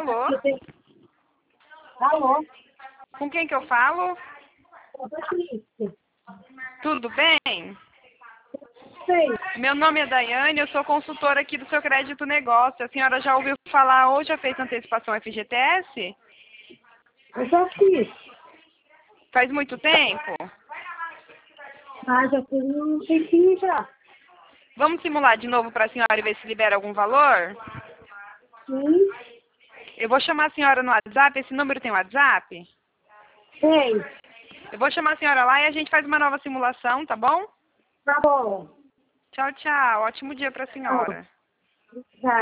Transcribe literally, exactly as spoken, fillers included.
Alô? Alô? Com quem que eu falo? Eu sou Patrícia. Tudo bem? Sei. Meu nome é Daiane, eu sou consultora aqui do seu crédito negócio. A senhora já ouviu falar ou já fez antecipação F G T S? Eu já fiz. Faz muito tempo? Ah, já fiz um tempinho já. Vamos simular de novo para a senhora e ver se libera algum valor? Sim. Eu vou chamar a senhora no WhatsApp. Esse número tem WhatsApp? Tem. Eu vou chamar a senhora lá e a gente faz uma nova simulação, tá bom? Tá bom. Tchau, tchau. Ótimo dia para a senhora. Tá.